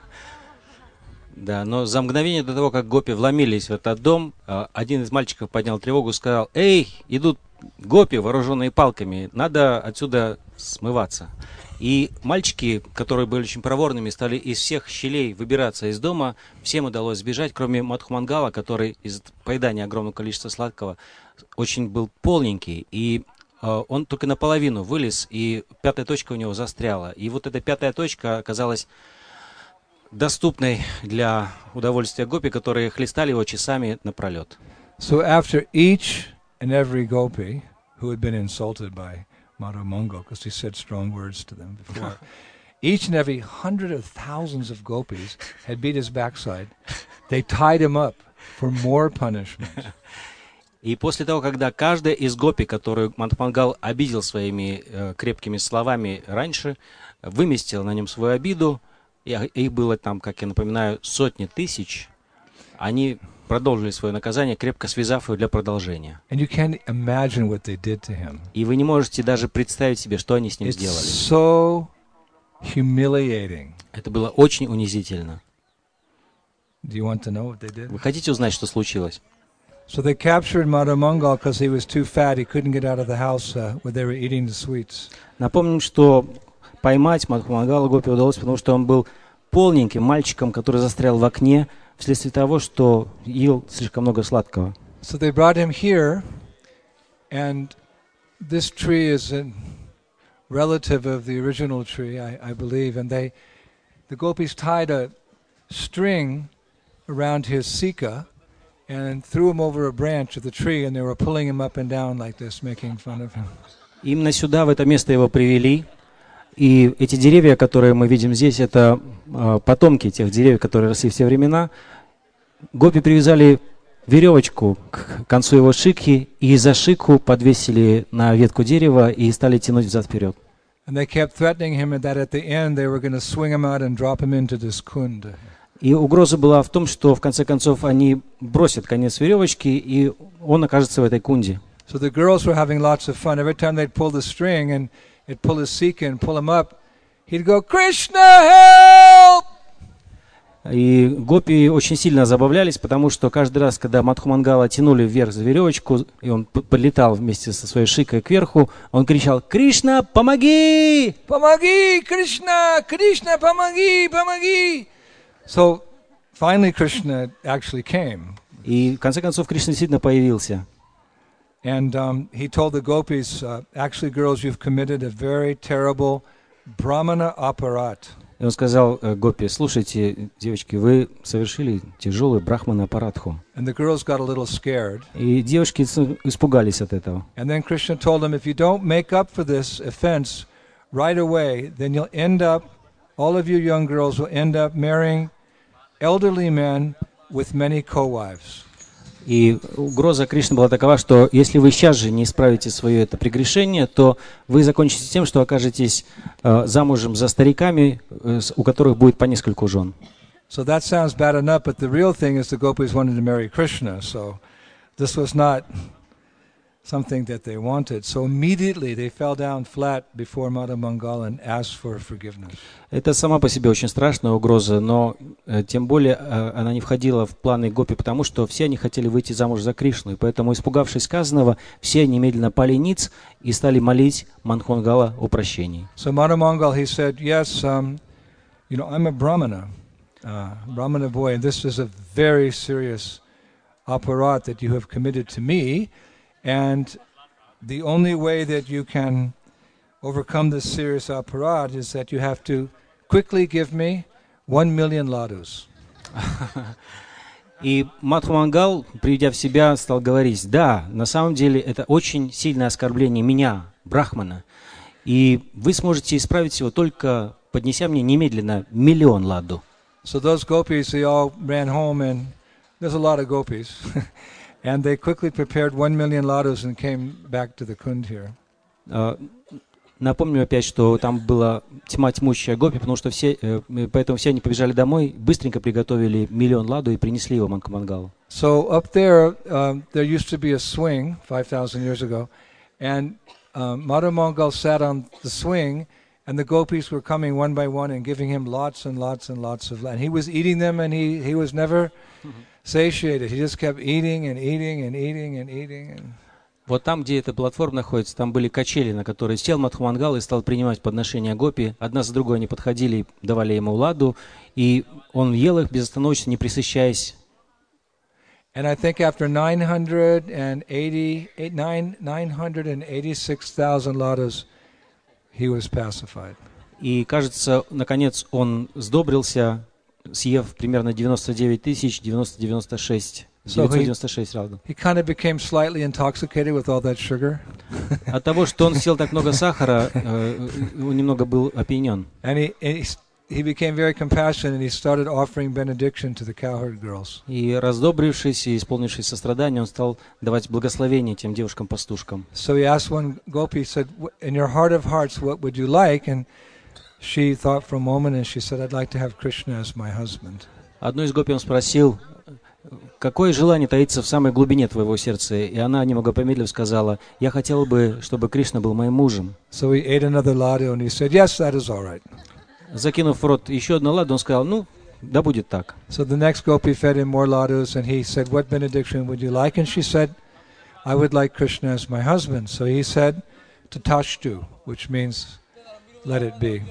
Да, но за мгновение до того, как гопи вломились в этот дом, один из мальчиков поднял тревогу и сказал: «Эй, идут гопи, вооруженные палками, надо отсюда смываться». И мальчики, которые были очень проворными, стали из всех щелей выбираться из дома. Всем удалось сбежать, кроме Мадхумангала, который из поедания огромного количества сладкого очень был полненький. И он только наполовину вылез, и пятая точка у него застряла. И вот эта пятая точка оказалась доступной для удовольствия гопи, которые хлестали его часами напролет. So after each and every gopi who had been insulted by Madhumangal, because he said strong words to them before, each and every hundred of thousands of gopis had beat his backside. They tied him up for more punishment. И после того, когда каждая из гопи, которую Мадхумангал обидел своими крепкими словами раньше, выместила на нем свою обиду, и их было там, как я напоминаю, сотни тысяч, они продолжили свое наказание, крепко связав его для продолжения. And you can't imagine what they did to him. И вы не можете даже представить себе, что они с ним сделали. It's so humiliating. Это было очень унизительно. Do you want to know what they did? Вы хотите узнать, что случилось? So they captured Madhumangal because he was too fat. He couldn't get out of the house where they were eating the sweets. Напомним, что поймать Мадхумангала гопи удалось, потому что он был полненьким мальчиком, который застрял в окне вследствие того, что ел слишком много сладкого. So they brought him here, and this tree is a relative of the original tree, I believe, and the gopis tied a string around his sika and threw him over a branch of the tree, and they were pulling him up and down like this, making fun of him. Именно сюда, в это место его привели. И эти деревья, которые мы видим здесь, это потомки тех деревьев, которые росли в те времена. Гопи привязали веревочку к концу его шикхи, и за шикху подвесили на ветку дерева и стали тянуть взад-вперед. И угроза была в том, что в конце концов они бросят конец веревочки, и он окажется в этой кунде. So the girls were having lots of fun. Every time they'd pull the string and it'd pull his sika and pull him up, he'd go, "Krishna, help!" И гопи очень сильно забавлялись, потому что каждый раз, когда Мадхумангала тянули вверх за веревочку, и он подлетал вместе со своей шикой кверху, он кричал: «Кришна, помоги! Помоги, Krishna! Krishna, помоги, помоги!» So finally Krishna actually came. И в конце концов Кришна действительно появился. And he told the gopis, actually girls, you've committed a very terrible brahmana aparat. И он сказал гопи: слушайте, девочки, вы совершили тяжелый брахмана апаратху. And the girls got a little scared. И девушки испугались от этого. And then Krishna told them, if you don't make up for this offense right away, then you'll end up, all of you young girls will end up marrying elderly men with many co-wives. И угроза Кришны была такова, что если вы сейчас же не исправите свое это прегрешение, то вы закончите тем, что окажетесь замужем за стариками, у которых будет по нескольку жен. So that sounds bad enough, but the real thing is the gopis wanted to marry Krishna, so this was not something that they wanted. So immediately they fell down flat before Madhumangala and asked for forgiveness. Это сама по себе очень страшная угроза, но тем более она не входила в планы гопи, потому что все они хотели выйти замуж за Кришну, и поэтому, испугавшись сказанного, все немедленно пали ниц и стали молить Мадхумангала о прощении. So Madhumangala, he said, yes, I'm a Brahmana boy, and this is a very serious aparat that you have committed to me. And the only way that you can overcome this serious aparat is that you have to quickly give me 1 million ladus. И Мадхумангал, придя в себя, стал говорить: да, на самом деле это очень сильное оскорбление меня, брахмана, и вы сможете исправить его только поднеся мне немедленно 1 миллион ладу. So those gopis, they all ran home, and there's a lot of gopis. And they quickly prepared 1 million ladus and came back to the Kund here. Напомню опять, что там была тьма тьмущая гопи, потому что поэтому все они побежали домой, быстренько приготовили 1 миллион ладу и принесли его Мадхумангалу. So up there, there used to be a swing 5,000 years ago, and Madhumangal sat on the swing, and the gopis were coming one by one and giving him lots and lots and lots of land. He was eating them, and he was never satiated. He just kept eating and eating and eating and eating. Вот там, где эта платформа находится, там были качели, на которые сел Мадхумангал и стал принимать подношения гопи. Одна за другой они подходили и давали ему ладу, и он ел их безостановочно, не пресыщаясь. And I think after 986,000 ladus, he was pacified. И, кажется, наконец он сдобрился, съев примерно 99 996 ладу. He kind of became slightly intoxicated with all that sugar. От того, что он съел так много сахара, он немного был опьянен. And he became very compassionate, and he started offering benediction to the cowherd girls. И раздобрившись и исполнившись сострадания, он стал давать благословение тем девушкам-пастушкам. So he asked one gopi, he said, in your heart of hearts, what would you like? And she thought for a moment, and she said, I'd like to have Krishna as my husband. Одну из гопи он спросил: какое желание таится в самой глубине твоего сердца? И она, немного помедлив, сказала: я хотела бы, чтобы Кришна был моим мужем. So he ate another laddu, and he said, yes, that is all right. Закинув в рот еще одну ладу, он сказал: ну, да будет так. So the next gopi fed him more ladus, and he said, what benediction would you like? And she said, I would like Krishna as my husband. So he said, tatashtu, which means, let it be.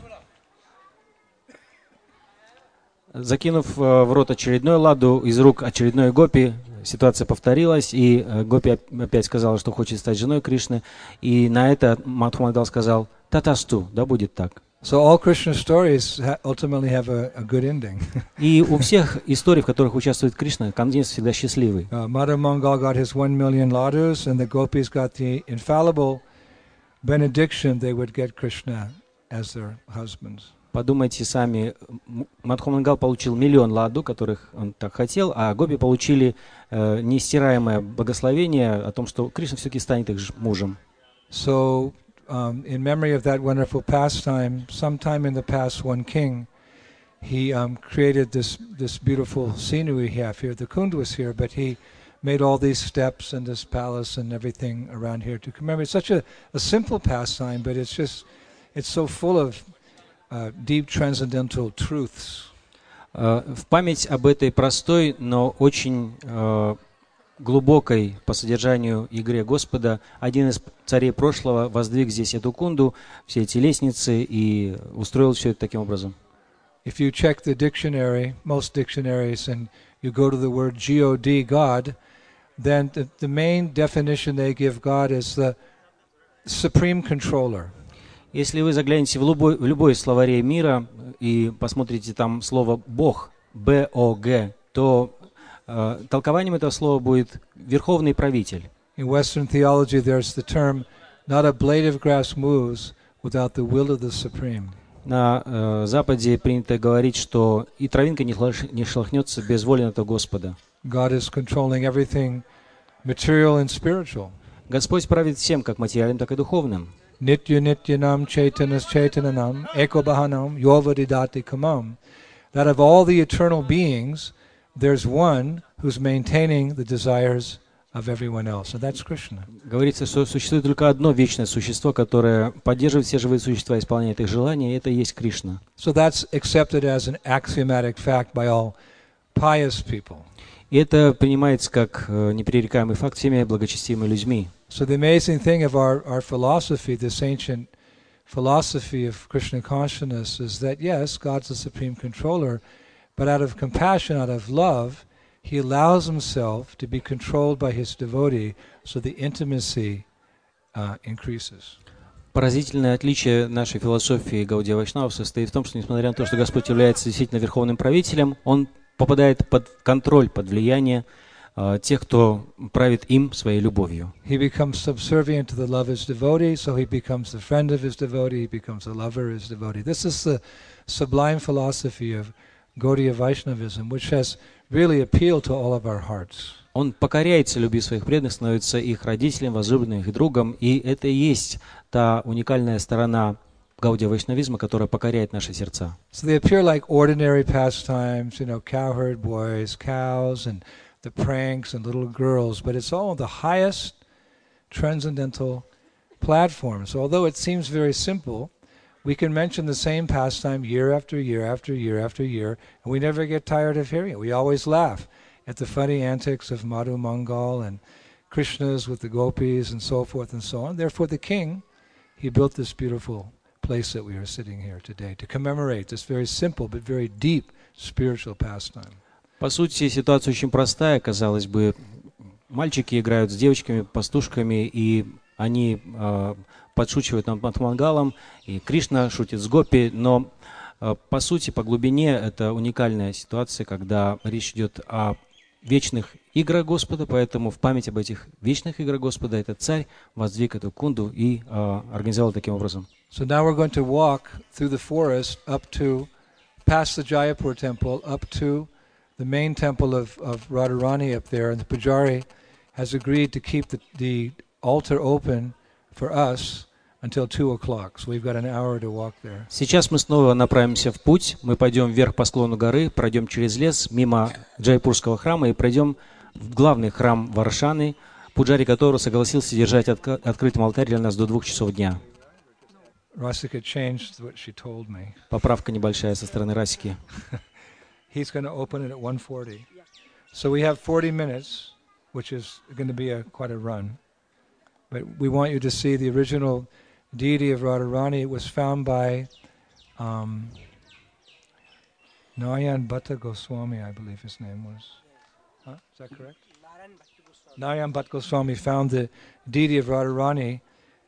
Закинув в рот очередную ладу из рук очередной гопи, ситуация повторилась, и гопи опять сказала, что хочет стать женой Кришны, и на это Мадхумангал сказал: татасту, да будет так. So all Krishna stories ultimately have a good ending. И у всех историй, в которых участвует Кришна, конец всегда счастливый. Madhumangal got his 1 million ladus, and the gopis got the infallible benediction they would get Krishna as their husbands. Подумайте сами, Мадхумангал получил 1 миллион ладу, которых он так хотел, а гопи получили неистираемое благословение о том, что Кришна все-таки станет их мужем. So, in memory of that wonderful pastime, sometime in the past, one king, he created this beautiful scenery we have here. The Kund was here, but he made all these steps and this palace and everything around here to commemorate. It's such a simple pastime, but it's so full of deep transcendental truths. В память об этой простой, но очень глубокой по содержанию игре Господа, один из царей прошлого воздвиг здесь эту кунду, все эти лестницы и устроил все это таким образом. If you check the dictionary, most dictionaries, and you go to the word God, God, then the main definition they give God is the supreme controller. Если вы заглянете в любой словарей мира и посмотрите там слово «Бог», Б-О-Г, то толкованием этого слова будет «верховный правитель». In Western theology, there's the term, not a blade of grass moves without the will of the supreme. На Западе принято говорить, что и травинка не шелохнется без воли этого Господа. God is controlling everything material and spiritual. Господь правит всем, как материальным, так и духовным. Nitya nityanam chaitanas chaitananam ekobahanam yovadidati kamam. That of all the eternal beings, there's one who's maintaining the desires of everyone else, and that's Krishna. Говорится, что существует только одно вечное существо, которое поддерживает все живые существа, исполняет их желания, и это и есть Кришна. So that's accepted as an axiomatic fact by all pious people. И это принимается как непререкаемый факт всеми благочестивыми людьми. So the amazing thing of our philosophy, this ancient philosophy of Krishna consciousness, is that yes, God's the supreme controller, but out of compassion, out of love, He allows Himself to be controlled by His devotee, so the intimacy increases. Поразительное отличие нашей философии Гаудия Вайшнава состоит в том, что несмотря на то, что Господь является действительно верховным правителем, Он попадает под контроль, под влияние тех, кто правит им своей любовью. He becomes subservient to the love of his devotee, so he becomes the friend of his devotee, he becomes the lover of his devotee. This is the sublime philosophy of Gaudiya Vaishnavism, which has really appealed to all of our hearts. Он покоряется любви своих преданных, становится их родителем, возлюбленным, их другом, и это и есть та уникальная сторона Гаудия Вайшнавизма, которая покоряет наши сердца. So they appear like ordinary pastimes, cowherd boys, cows, and the pranks and little girls, but it's all the highest transcendental platform. So although it seems very simple, we can mention the same pastime year after year after year after year, and we never get tired of hearing it. We always laugh at the funny antics of Madhu Mangal and Krishnas with the gopis and so forth and so on. Therefore the king, he built this beautiful place that we are sitting here today to commemorate this very simple but very deep spiritual pastime. По сути, ситуация очень простая, казалось бы. Мальчики играют с девочками, пастушками, и они подшучивают над мангалом, и Кришна шутит с гопи, но по сути, по глубине, это уникальная ситуация, когда речь идет о вечных играх Господа, поэтому в память об этих вечных играх Господа этот царь воздвиг эту кунду и организовал таким образом. So now we're going to walk through the forest up to, past the Jayapur temple, up to the main temple of Radharani up there, and the Pujari has agreed to keep the altar open for us until 2 o'clock. So we've got an hour to walk there. Сейчас мы снова направимся в путь. Мы пойдем вверх по склону горы, пройдем через лес, мимо Джайпурского храма и пройдем в главный храм Варшаны, пуджари которого согласился держать открытым алтарь для нас до 2 часов дня. Rasika changed what she told me. Поправка небольшая со стороны Расики. He's going to open it at 1:40. So we have 40 minutes, which is going to be quite a run. But we want you to see the original deity of Radharani. It was found by Narayan Bhatta Goswami, I believe his name was. Huh? Is that correct? Narayan Bhatta Goswami found the deity of Radharani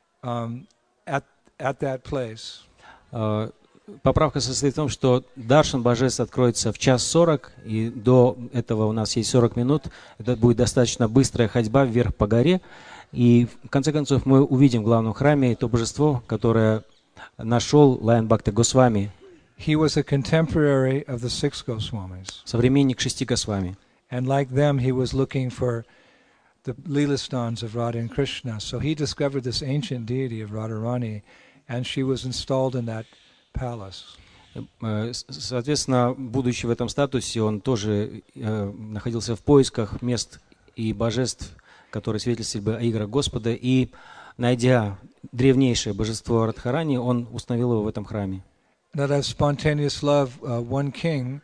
at that place. Поправка состоит в том, что даршан божеств откроется в 1:40, и до этого у нас есть 40 минут. Это будет достаточно быстрая ходьба вверх по горе. И в конце концов мы увидим в главном храме то божество, которое нашел Лаян Бхакта Госвами. He was a contemporary of the 6 Goswamis. Современник 6 Госвами. And like them, he was looking for the Leelastans of Radha and Krishna. So he discovered this ancient deity of Radharani, and she was installed in that palace. Соответственно, будучи в этом статусе, он тоже находился в поисках мест и божеств, которые свидетельствовали бы о играх Господа, и, найдя древнейшее божество Радхарани, он установил его в этом храме. That of spontaneous love, one king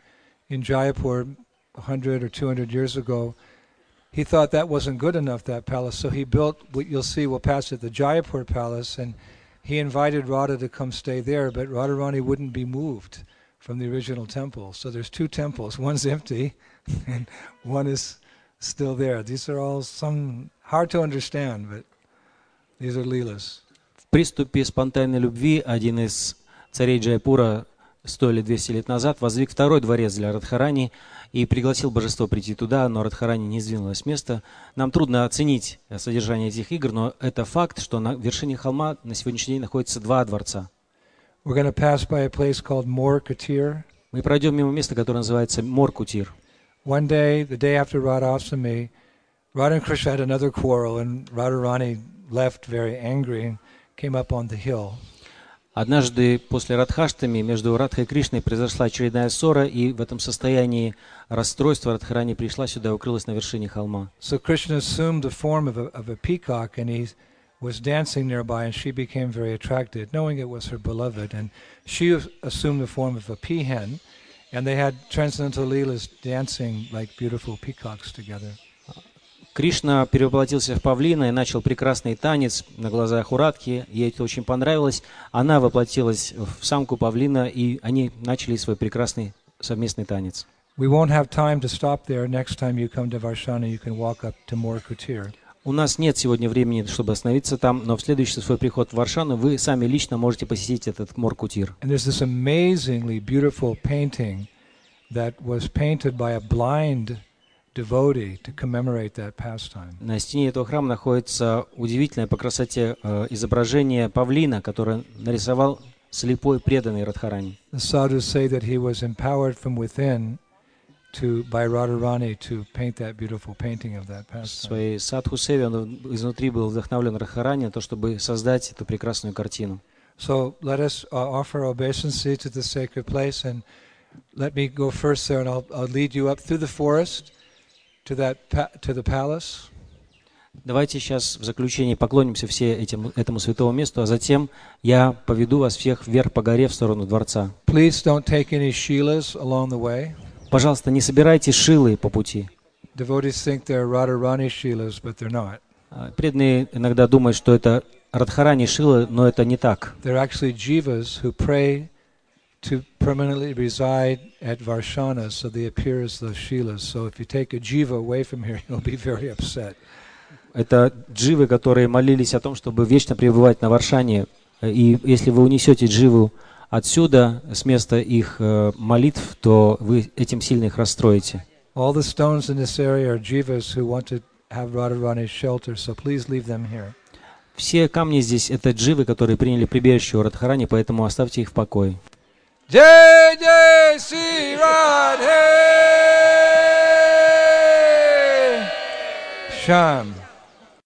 in Jaipur 100 or 200 years ago, he thought that wasn't good enough, that palace, so he built what you'll see, we'll pass it, the Jaipur palace, and he invited Radha to come stay there, but Radharani wouldn't be moved from the original temple. So there's two temples, one's empty and one is still there. These are all some hard to understand, but these are leelas. В приступе спонтанной любви один из царей Джайпура 100 или 200 лет назад возвел второй дворец для Радхарани и пригласил божество прийти туда, но Радхарани не сдвинулась с места. Нам трудно оценить содержание этих игр, но это факт, что на вершине холма на сегодняшний день находится два дворца. We're going to pass by a place called Mor Kutir. Мы пройдем мимо места, которое называется Мор-Кутир. One day, the day after Radha-Astami, Radha and Krishna had another quarrel, and Radharani left very angry and came up on the hill. Однажды после Радхаштами между Радхой и Кришной произошла очередная ссора, и в этом состоянии расстройства Радхарани пришла сюда и укрылась на вершине холма. So Krishna assumed the form of a peacock, and he was dancing nearby, and she became very attracted, knowing it was her beloved. And she assumed the form of a peahen, and they had transcendental leelas dancing like beautiful peacocks together. Кришна перевоплотился в павлина и начал прекрасный танец на глазах у Радхи. Ей это очень понравилось. Она воплотилась в самку павлина, и они начали свой прекрасный совместный танец. We won't have time to stop there. Next time you come to Varshana, you can walk up to Mor Kutir. У нас нет сегодня времени, чтобы остановиться там, но в следующий свой приход в Варшану вы сами лично можете посетить этот Мор-Кутир. And there's this amazingly beautiful painting that was painted by a blind devotee to commemorate that pastime. На стене этого храма находится удивительное по красоте изображение павлина, которое нарисовал слепой преданный Радхарани. The sadhus say that he was empowered from within by Radharani to paint that beautiful painting of that В pastime. своей садху-севе он изнутри был вдохновлен Радхарани на то, чтобы создать эту прекрасную картину. So let us offer obeisance to the sacred place, and let me go first there, and I'll lead you up through the forest to the palace. Давайте сейчас в заключении поклонимся все этому святому месту, а затем я поведу вас всех вверх по горе в сторону дворца. Please don't take any shilas along the way. Пожалуйста, не собирайте шилы по пути. Devotees think they're Radharani shilas, but they're not. Преданные иногда думают, что это Радхарани шилы, но это не так. They're actually jivas who pray to permanently reside at Varshana, so they appear as those shilas. So if you take a jiva away from here, you'll be very upset. Это дживы, которые молились о том, чтобы вечно пребывать на Варшане. И если вы унесете дживу отсюда, с места их молитв, то вы этим сильно их расстроите. All the stones in this area are jivas who want to have Radharani's shelter, so please leave them here. Все камни здесь — это дживы, которые приняли прибежище у Радхарани, поэтому оставьте их в покое. Jai Jai Sri Radhe Sham.